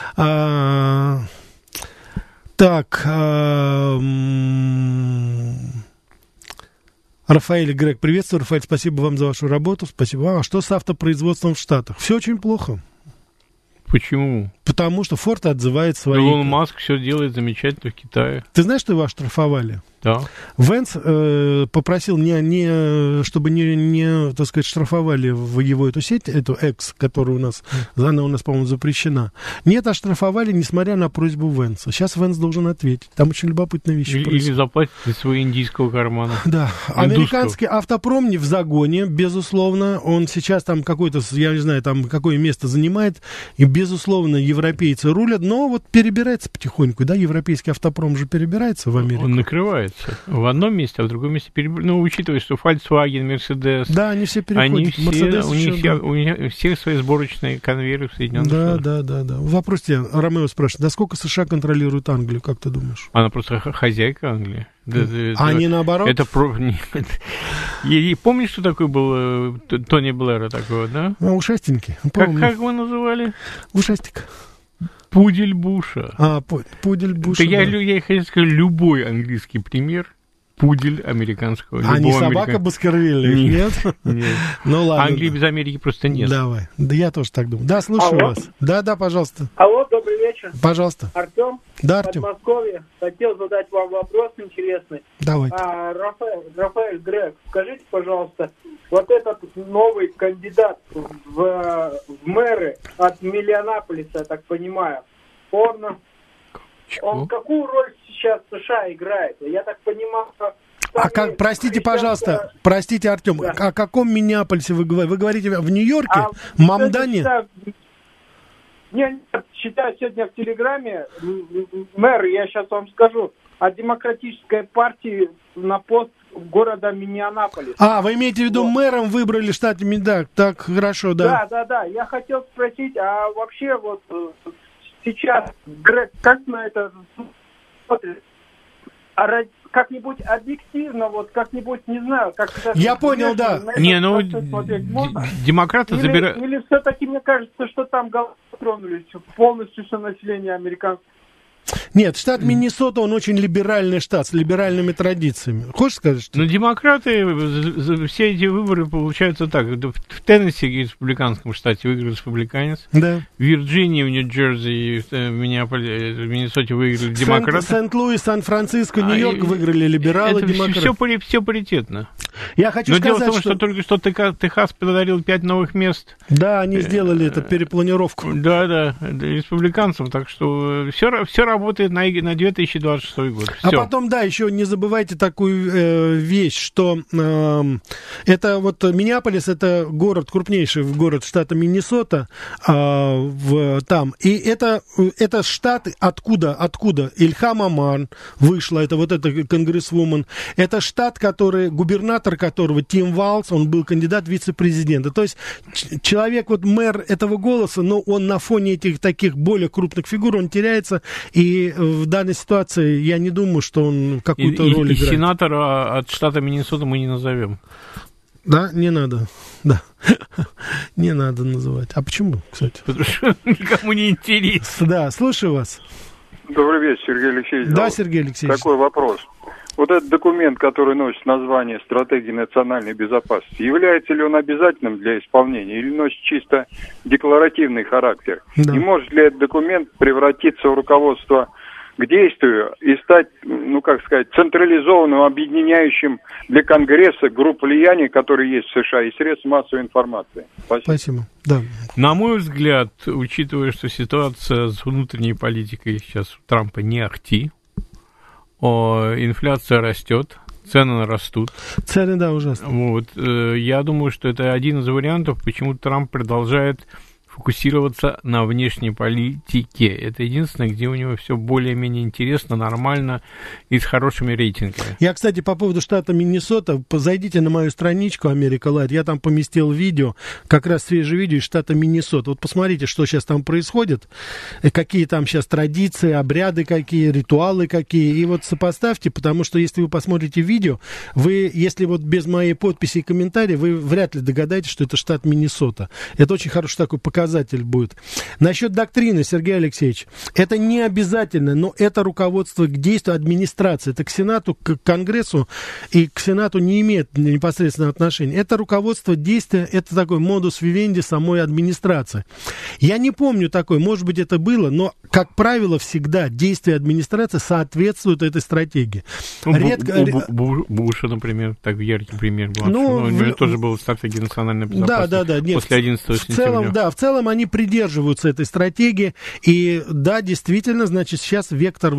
Рафаэль и Грег, приветствую. Рафаэль, спасибо вам за вашу работу. Спасибо вам. А что с автопроизводством в Штатах? Все очень плохо. Почему? Потому что Форд отзывает свои... Илон Маск все делает замечательно в Китае. Ты знаешь, что его оштрафовали? Да. Венс попросил, чтобы не, так сказать, штрафовали в его эту сеть, эту X, которая она у нас, по-моему, запрещена. Нет, оштрафовали, несмотря на просьбу Венса. Сейчас Венс должен ответить. Там очень любопытные вещи происходят. Или заплатить из своего индийского кармана. Да. Американский автопром не в загоне, безусловно. Он сейчас там какое-то, я не знаю, там какое место занимает. И, безусловно, европейцы рулят. Но вот перебирается потихоньку. Да, европейский автопром же перебирается в Америку. Он накрывается. В одном месте, а в другом месте учитывая, что Volkswagen, Mercedes... Да, они все переходят. У них все свои сборочные конвейеры в Соединенных Штатах. Да. Вопрос тебе, Ромео спрашивает, да сколько США контролирует Англию, как ты думаешь? Она просто хозяйка Англии. Не наоборот? Помнишь, что такой был Тони Блэра такого, да? Ушастенький. Как его называли? Ушастик. Пудель Буша. Пудель Буша. Я хочу сказать, любой английский пример пудель американского. А не собака Баскервилля? Нет? Нет. Ну ладно. Англии без Америки просто нет. Давай. Да я тоже так думаю. Да, слушаю вас. Да, пожалуйста. Алло, добрый вечер. Пожалуйста. Артем. Да, Артем. Подмосковье. Хотел задать вам вопрос интересный. Давай. Рафаэль, Грег, скажите, пожалуйста, вот этот новый кандидат в мэры от Миннеаполиса, я так понимаю, он какую роль сейчас США играет? Я так понимаю... Простите, пожалуйста, Артем, да. О каком Миннеаполисе вы говорите? Вы говорите в Нью-Йорке? Мамдане? Нет, читаю сегодня в Телеграме, мэр, я сейчас вам скажу, от Демократической партии на пост города Миннеаполис. Вы имеете в виду, мэром выбрали штат Миннеаполис? Так, хорошо, да. Да. Я хотел спросить, а вообще вот сейчас, Грег, как на это смотрит? как-нибудь объективно, вот как-нибудь, не знаю, как... Я понял, да. Не, ну, демократы забирают... Или все-таки мне кажется, что там головы тронулись полностью все население американское? Нет, штат Миннесота, он очень либеральный штат, с либеральными традициями. Хочешь сказать, что... Ну, демократы, все эти выборы получаются так. В Теннесси, в республиканском штате, выиграл республиканец. Да. В Вирджинии, в Нью-Джерси, в Миннесоте выиграли демократы. Сент-Луис, Сан-Франциско, Нью-Йорк выиграли либералы, демократы. Все паритетно. Я хочу сказать, дело в том, что только что Техас подарил 5 новых мест. Да, они сделали это, перепланировку. Да, республиканцам, так что все работает на 2026 год. Всё. А потом, да, еще не забывайте такую вещь, что это вот Миннеаполис, это город, крупнейший город штата Миннесота, там, и это штат, откуда Ильхам Омар вышла, это вот эта конгрессвумен, это штат, губернатор которого Тим Валс, он был кандидат в вице-президента, то есть человек, вот мэр этого «Голоса», но он на фоне этих таких более крупных фигур, он теряется, и в данной ситуации я не думаю, что он какую-то роль играет. И сенатора от штата Миннесота мы не назовем. Да, не надо. Да. Не надо называть. А почему, кстати? Потому что никому не интересно. Да, слушаю вас. Добрый вечер, Сергей Алексеевич. Да, Сергей Алексеевич. Такой вопрос. Вот этот документ, который носит название «Стратегии национальной безопасности», является ли он обязательным для исполнения или носит чисто декларативный характер? Да. И может ли этот документ превратиться в руководство к действию и стать, централизованным, объединяющим для Конгресса групп влияния, которые есть в США, и средств массовой информации? Спасибо. Да. На мой взгляд, учитывая, что ситуация с внутренней политикой сейчас у Трампа не ахти, инфляция растет, цены растут. Цены, да, ужасно. Вот, я думаю, что это один из вариантов, почему Трамп продолжает фокусироваться на внешней политике. Это единственное, где у него все более-менее интересно, нормально и с хорошими рейтингами. Я, кстати, по поводу штата Миннесота, зайдите на мою страничку Америка Лайт, я там поместил видео, как раз свежее видео из штата Миннесота. Вот посмотрите, что сейчас там происходит, какие там сейчас традиции, обряды какие, ритуалы какие, и вот сопоставьте, потому что если вы посмотрите видео, вы, если вот без моей подписи и комментария, вы вряд ли догадаетесь, что это штат Миннесота. Это очень хороший такой показатель будет. Насчет доктрины, Сергей Алексеевич, это не обязательно, но это руководство к действию администрации. Это к Сенату, к Конгрессу и к Сенату не имеет непосредственного отношения. Это руководство действия, это такой модус вивенди самой администрации. Я не помню такой, может быть, это было, но, как правило, всегда действия администрации соответствуют этой стратегии. Буша, например, так яркий пример был. У него тоже была стратегия национальной безопасности после 11 сентября. В целом они придерживаются этой стратегии, и да, действительно, значит, сейчас вектор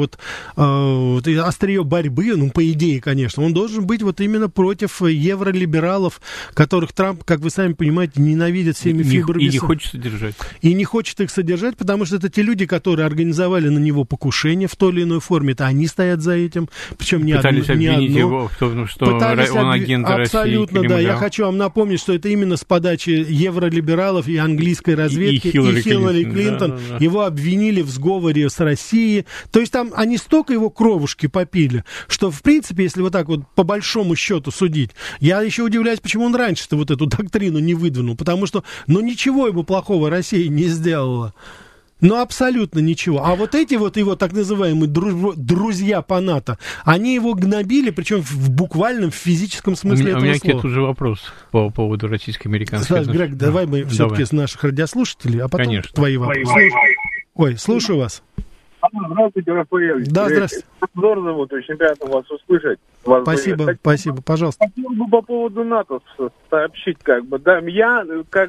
острие борьбы, по идее, конечно, он должен быть вот именно против евролибералов, которых Трамп, как вы сами понимаете, ненавидит всеми фибрами. И не хочет содержать. И не хочет их содержать, потому что это те люди, которые организовали на него покушение в той или иной форме, это они стоят за этим, причем не одно. Пытались обвинить его в том, что он агент России. Абсолютно, да. Я хочу вам напомнить, что это именно с подачи евролибералов и английской разведки, и Хиллари Клинтон. Да. Его обвинили в сговоре с Россией. То есть там они столько его кровушки попили, что, в принципе, если вот так вот по большому счету судить, я еще удивляюсь, почему он раньше-то вот эту доктрину не выдвинул. Потому что, ничего ему плохого Россия не сделала. Абсолютно ничего. А вот эти вот его так называемые друзья по НАТО, они его гнобили, причем в буквальном, в физическом смысле этого слова. У меня к тебе тоже вопрос по поводу российско-американских отношений. Грег, давай мы все-таки с наших радиослушателей, а потом твои вопросы. Ой, слушаю вас. Здравствуйте, Рафаэль. Да, здравствуйте. Здорово, очень приятно вас услышать. Спасибо, пожалуйста. Хотел бы по поводу НАТО сообщить, да, я,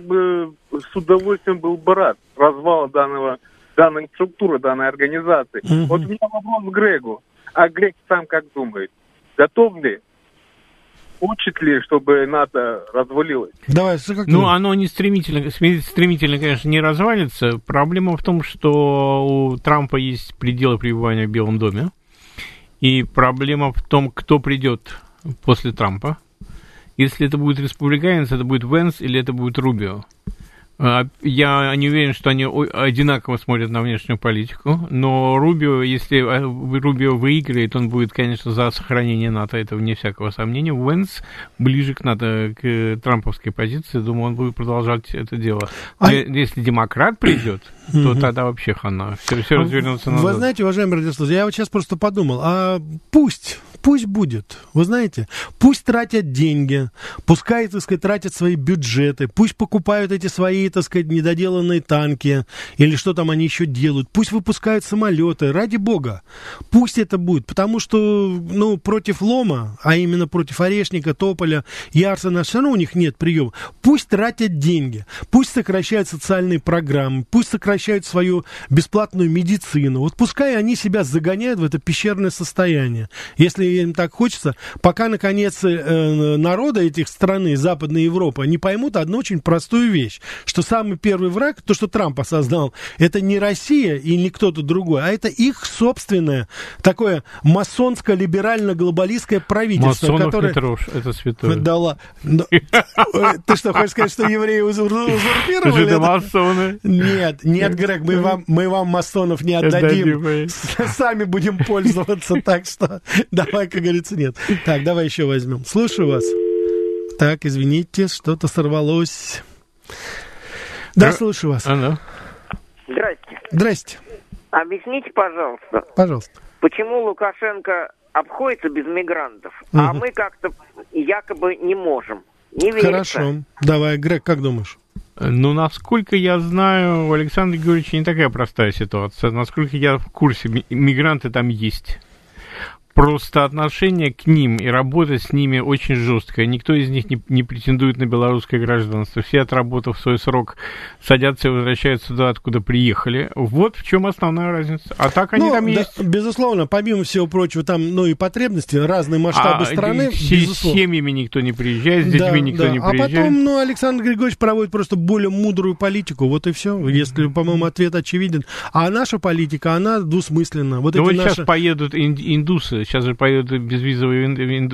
с удовольствием был бы рад развала данной структуры, данной организации. Вот у меня вопрос к Грегу. А Грег сам как думает? Готов ли? Хочет ли, чтобы НАТО развалилось? Давай, оно не стремительно, конечно, не развалится. Проблема в том, что у Трампа есть пределы пребывания в Белом доме. И проблема в том, кто придет после Трампа. Если это будет республиканец, это будет Венс или это будет Рубио. Я не уверен, что они одинаково смотрят на внешнюю политику, но Рубио, если Рубио выиграет, он будет, конечно, за сохранение НАТО, это вне всякого сомнения. Уэнс ближе к НАТО, к трамповской позиции, думаю, он будет продолжать это дело. Если демократ придет, то тогда вообще хана, все развернется назад. Вы знаете, уважаемый радиослушатель, я вот сейчас просто подумал, пусть будет, вы знаете, пусть тратят деньги, пускай, так сказать, тратят свои бюджеты, пусть покупают эти свои, так сказать, недоделанные танки, или что там они еще делают, пусть выпускают самолеты, ради бога, пусть это будет, потому что, против лома, а именно против Орешника, Тополя и Арсена, все равно у них нет приема, пусть тратят деньги, пусть сокращают социальные программы, пусть сокращают свою бесплатную медицину, вот пускай они себя загоняют в это пещерное состояние, если им так хочется, пока, наконец, народы этих страны, Западной Европы, не поймут одну очень простую вещь, что самый первый враг, то, что Трамп осознал, это не Россия и не кто-то другой, а это их собственное такое масонско-либерально-глобалистское правительство, Масонов которое... не трожь, это святое. Ты что, хочешь сказать, что евреи узурпировали? Это масоны. Нет, Грег, мы вам масонов не отдадим. Сами будем пользоваться, так что давай, как говорится, нет. Так, давай еще возьмем. Слушаю вас. Так, извините, что-то сорвалось. Да, слушаю вас. Здрасте. Здрасте. Объясните, пожалуйста. Пожалуйста. Почему Лукашенко обходится без мигрантов, а мы как-то якобы не можем? Не верится. Хорошо. Давай, Грег, как думаешь? Насколько я знаю, у Александра Георгиевича не такая простая ситуация. Насколько я в курсе, мигранты там есть. Просто отношение к ним и работа с ними очень жесткое. Никто из них не претендует на белорусское гражданство. Все, отработав свой срок, садятся и возвращаются туда, откуда приехали. Вот в чем основная разница. А так они там есть. Безусловно, помимо всего прочего, там, и потребности, разные масштабы страны. С семьями никто не приезжает, с детьми никто не приезжает. А потом, Александр Григорьевич проводит просто более мудрую политику. Вот и все. Если, по-моему, ответ очевиден. А наша политика, она двусмысленна. Сейчас поедут индусы. Сейчас же поедут безвизовые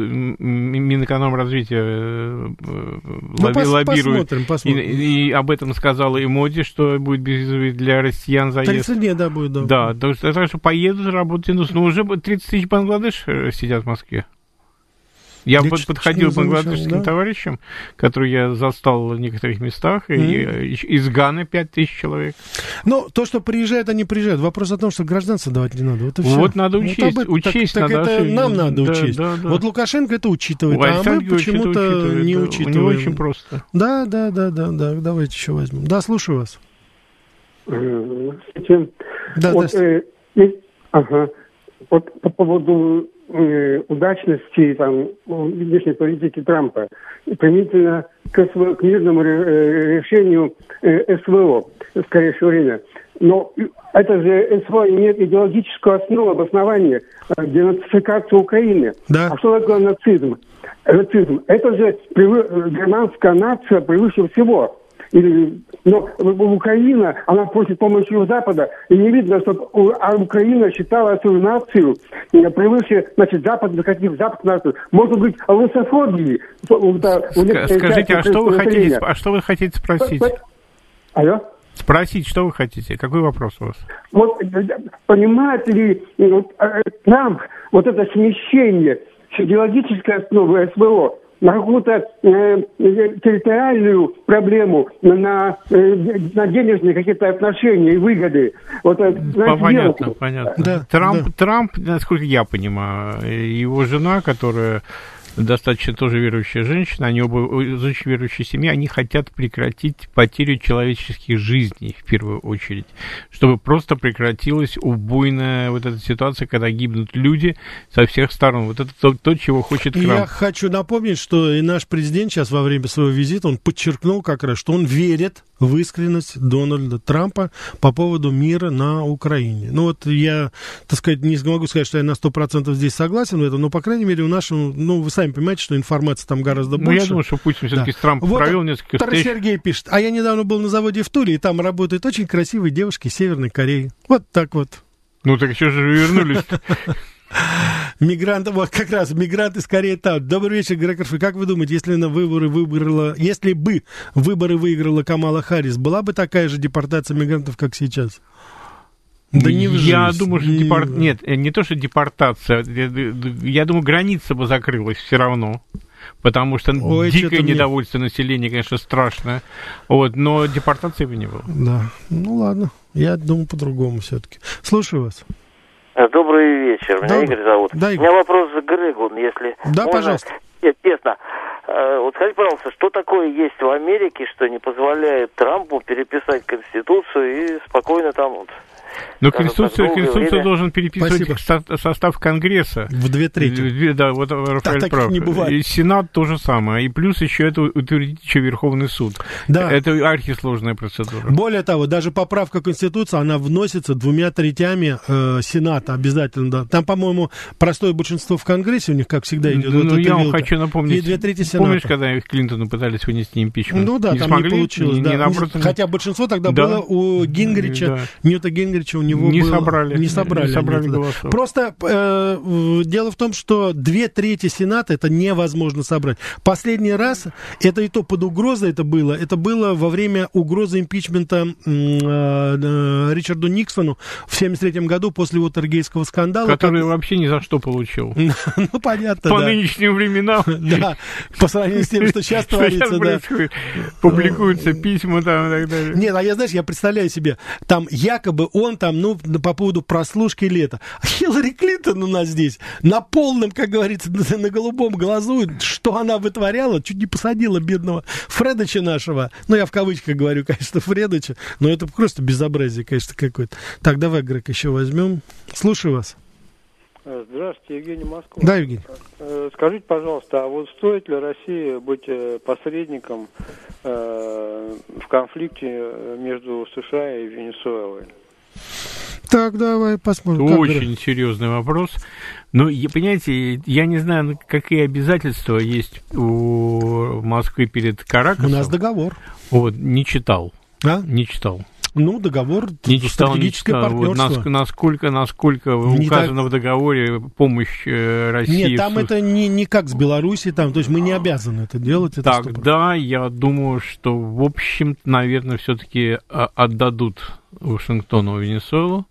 Минэкономразвития лоббируют. Посмотрим. И об этом сказала и Моди, что будет безвизовый для россиян заезд. 30 дней, да, будет, да. Да, так что поедут работать индусы. Уже 30 тысяч Бангладеш сидят в Москве. Я подходил к бангладешским товарищам, которые я застал в некоторых местах, и из Ганы 5000 человек. То, что приезжают, они приезжают. Вопрос о том, что гражданство давать не надо. Вот и все. Вот надо учесть. Так надо это нам надо учесть. Да. Вот Лукашенко это учитывает, а мы почему-то не учитываем. У него очень просто. Да. Давайте еще возьмем. Да, слушаю вас. Вот по поводу удачности внешней политики Трампа применительно к мирному решению СВО в скорейшее время. Но это же СВО имеет идеологическую основу, обоснование денацификации Украины. Да. А что такое нацизм? Это же германская нация превыше всего. Но Украина, она просит помощи у Запада, и не видно, что Украина считала свою нацию превыше, западных западных наций. Может быть, русофобии. Скажите, а что вы хотите спросить? Алло? Спросить, что вы хотите? Какой вопрос у вас? Вот понимаете ли Трамп это смещение с идеологической основы СВО на какую-то территориальную проблему, на денежные какие-то отношения и выгоды. Понятно. Да, Трамп, насколько я понимаю, его жена, которая достаточно тоже верующая женщина, они оба из очень верующей семьи, они хотят прекратить потерю человеческих жизней, в первую очередь, чтобы просто прекратилась убойная эта ситуация, когда гибнут люди со всех сторон. Вот это то, чего хочет Трамп. Я хочу напомнить, что и наш президент сейчас во время своего визита, он подчеркнул как раз, что он верит в искренность Дональда Трампа по поводу мира на Украине. Я, так сказать, не могу сказать, что я на 100% здесь согласен в этом, но, по крайней мере, у нашего, вы сами понимаете, что информации там гораздо больше. Я думаю, что Путин все-таки с Трампом провел несколько встреч. Сергей пишет, а я недавно был на заводе в Туле, и там работают очень красивые девушки из Северной Кореи. Вот так вот. Так еще же вернулись. Мигранты, вот как раз, мигранты скорее там. Добрый вечер, Грeg Орфи. Как вы думаете, если бы выборы выиграла Камала Харрис, была бы такая же депортация мигрантов, как сейчас? Да не в жизнь. Я думаю, что Нет, не то, что депортация. Я думаю, граница бы закрылась все равно. Потому что дикое недовольство населения, конечно, страшное. Вот, но депортации бы не было. Да. Ну ладно. Я думаю по-другому все-таки. Слушаю вас. Добрый вечер. Меня Игорь зовут. Да, У меня вопрос к Грегу, если да, можно. Пожалуйста. Честно. Вот скажите, пожалуйста, что такое есть в Америке, что не позволяет Трампу переписать Конституцию и спокойно там вот... Но Конституцию должен переписывать состав Конгресса. В 2/3. Да, вот Рафаэль прав. И Сенат то же самое. И плюс еще это утвердить еще Верховный суд. Да. Это архисложная процедура. Более того, даже поправка Конституции, она вносится 2/3 Сената обязательно. Да. Там, по-моему, простое большинство в Конгрессе у них, как всегда, идет. Ну, я вам хочу напомнить. И 2/3 Сената. Помнишь, когда их Клинтону пытались вынести импичмент? Ну да, не там смогли, не получилось. Да. Хотя большинство тогда было у Гингрича, Ньюта Гингрича, у него не было... собрали голосов. Просто дело в том, что 2/3 Сената это невозможно собрать. Последний раз, это и то под угрозой это было во время угрозы импичмента Ричарду Никсону в 1973 году после Уотергейтского скандала. Который вообще ни за что получил. Ну, понятно, По нынешним временам. Да, по сравнению с тем, что сейчас творится. Публикуются письма там и так далее. Нет, а я представляю себе, там якобы он там, по поводу прослушки лета. А Хиллари Клинтон у нас здесь на полном, как говорится, на голубом глазу, что она вытворяла, чуть не посадила бедного Фредоча нашего. Ну, я в кавычках говорю, конечно, Фредоча, но это просто безобразие, конечно, какое-то. Так, давай, Грег, еще возьмем. Слушаю вас. Здравствуйте, Евгений, Москва. Да, Евгений. Скажите, пожалуйста, а вот стоит ли России быть посредником в конфликте между США и Венесуэлой? Так, давай посмотрим. Очень серьезный вопрос. Но, понимаете, я не знаю, какие обязательства есть у Москвы перед Каракасом. У нас договор. Вот, не читал. А? Не читал. Ну, договор, стратегическое партнерство. Насколько указано в договоре помощь России? Нет, там это не как с Белоруссией, там, то есть мы не обязаны это делать. Тогда я думаю, что, в общем, наверное, все-таки отдадут Вашингтону Венесуэлу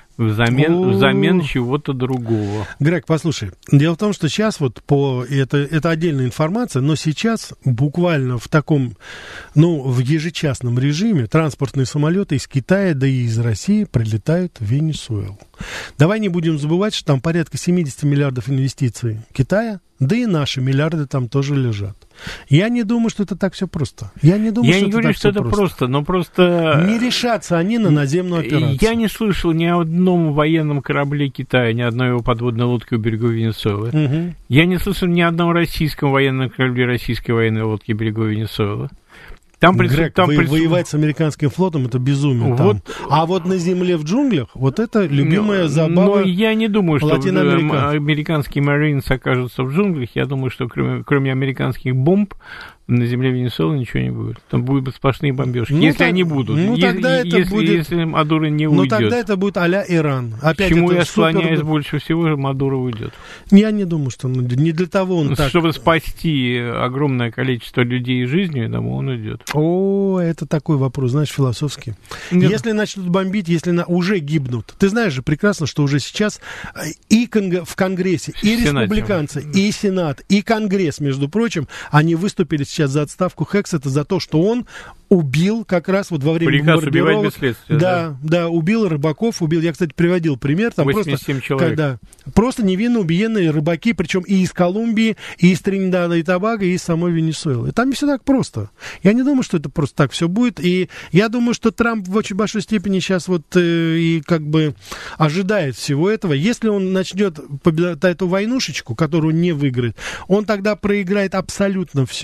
взамен чего-то другого. Грег, послушай, дело в том, что сейчас вот это отдельная информация, но сейчас буквально в таком, в ежечасном режиме транспортные самолеты из Китая, да и из России прилетают в Венесуэлу. Давай не будем забывать, что там порядка 70 миллиардов инвестиций Китая, да и наши миллиарды там тоже лежат. Я не думаю, что это так все просто. Я не говорю, что это просто, но просто... Не решатся они на наземную операцию. Я не слышал ни о одном военном корабле Китая, ни одной его подводной лодки у берегов Венесуэлы. Угу. Я не слышал ни о одном российском военном корабле российской военной лодки у берегов Венесуэлы. Грег, воевать с американским флотом — это безумие. Вот. А вот на земле в джунглях, вот это любимая забава. Но я не думаю, что американские маринцы окажутся в джунглях. Я думаю, что кроме американских бомб на земле Венесуэлы ничего не будет. Там будут сплошные бомбежки, если они будут. Если Мадуро не уйдет. Но тогда это будет а-ля Иран. Опять чему я склоняюсь больше всего, Мадуро уйдет. Я не думаю, что он уйдет. Не для того он так. Чтобы спасти огромное количество людей и жизни, я думаю, он уйдет. О, это такой вопрос, знаешь, философский. Нет. Если начнут бомбить, уже гибнут. Ты знаешь же прекрасно, что уже сейчас и в Конгрессе, и республиканцы, и Сенат, и Конгресс, между прочим, они выступили сейчас за отставку Хексета за то, что он убил как раз вот во время бомбардировок. Да, убил рыбаков, я, кстати, приводил пример. Там 87 человек. Просто невинно убиенные рыбаки, причем и из Колумбии, и из Тринидада и Тобаго, и из самой Венесуэлы. Там не все так просто. Я не думаю, что это просто так все будет. И я думаю, что Трамп в очень большой степени сейчас и как бы ожидает всего этого. Если он начнет эту войнушечку, которую не выиграет, он тогда проиграет абсолютно все.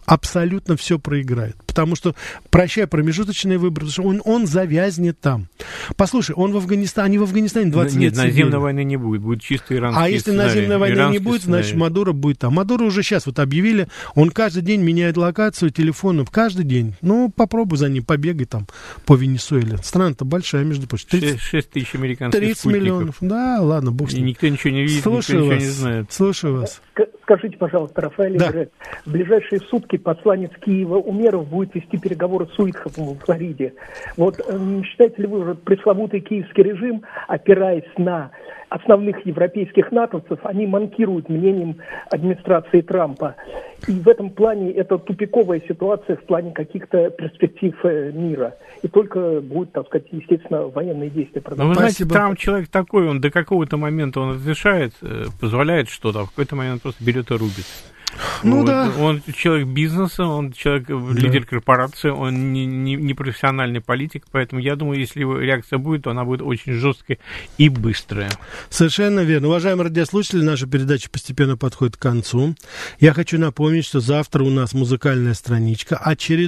абсолютно все проиграет. Потому что, прощай промежуточные выборы, потому что он завязнет там. Послушай, они в Афганистане 20 лет сидели. Нет, наземной войны не будет, будет чисто иранский сценарий. А если наземной войны не будет, значит, Мадуро будет там. Мадуро уже сейчас вот объявили, он каждый день меняет локацию телефонов, каждый день. Ну, попробуй за ним, побегай там по Венесуэле. Страна-то большая, между прочим. 6 тысяч американских 30 спутников. миллионов. Да, ладно, бог с ним. И никто ничего не видит, Слушаю никто вас. ничего не знает. Слушаю вас. Скажите, пожалуйста, Рафаэль Да. Грек, в ближайшие сутки посланец Киева Умеров будет вести переговоры с Уитхопом в Флориде. Вот не считаете ли вы, уже пресловутый киевский режим, опираясь на основных европейских натовцев, они манкируют мнением администрации Трампа? И в этом плане это тупиковая ситуация в плане каких-то перспектив мира. И только будут, так сказать, естественно, военные действия Но вы продолжаться. знаете, Трамп человек такой, он до какого-то момента он разрешает, позволяет что-то, а в какой-то момент просто берет и рубит. Ну Вот. да. Он человек бизнеса, он человек, лидер корпорации, он не профессиональный политик, поэтому я думаю, если его реакция будет, то она будет очень жесткая и быстрая. Совершенно верно. Уважаемые радиослушатели, наша передача постепенно подходит к концу. Я хочу напомнить, что завтра у нас музыкальная страничка.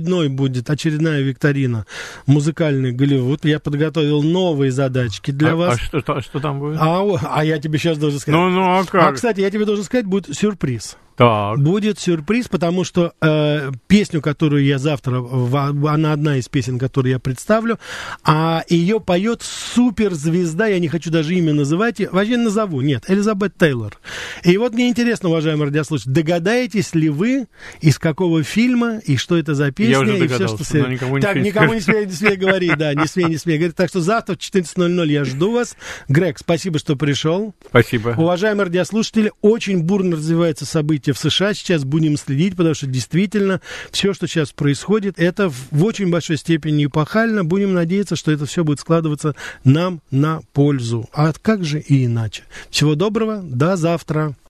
Очередная викторина «Музыкальный Голливуд». Я подготовил новые задачки для вас. А что там будет? А я тебе сейчас должен сказать. А как? Кстати, я тебе должен сказать, будет сюрприз. Так. Будет сюрприз, потому что песню, которую я завтра, она одна из песен, которую я представлю, а ее поет суперзвезда, я не хочу даже имя называть, вообще назову, нет, Элизабет Тейлор. И вот мне интересно, уважаемые радиослушатели, догадаетесь ли вы, из какого фильма, и что это за песня? Я уже и догадался, все, что... но никому так, никому не смей говорить, да, не смей говорить. Так что завтра в 14:00 я жду вас. Грег, спасибо, что пришел. Спасибо. Уважаемые радиослушатели, очень бурно развивается событие в США. Сейчас будем следить, потому что действительно все, что сейчас происходит, это в очень большой степени эпохально. Будем надеяться, что это все будет складываться нам на пользу. А как же и иначе? Всего доброго, до завтра.